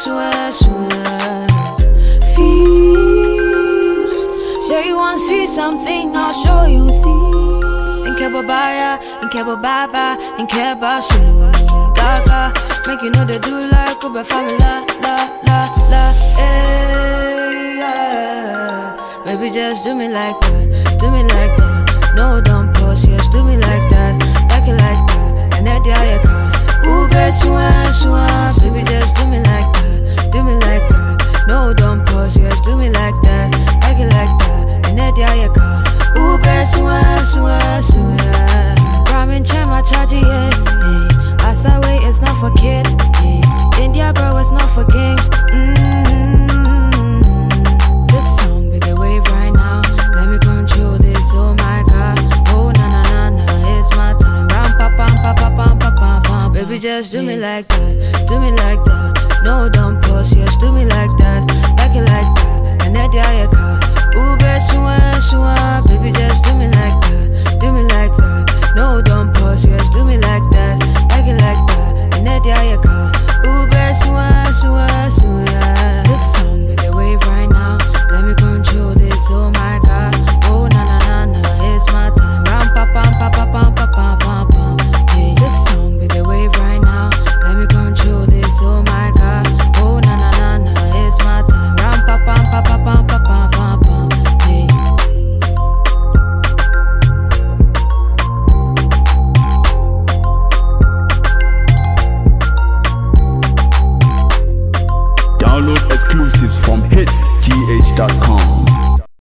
swear, swear. Feels. Sure you wanna see something, I'll show you things. Ain't care about buyer, ain't care about bye-bye, ain't care about shit. Gaga, make you know they do like Uber family, la, la, la, la, yeah. Baby, just do me like that, do me like that. No, don't pause, yes, do me like that, like it like that. And that the car, Uber, swan, swan. Baby, just do me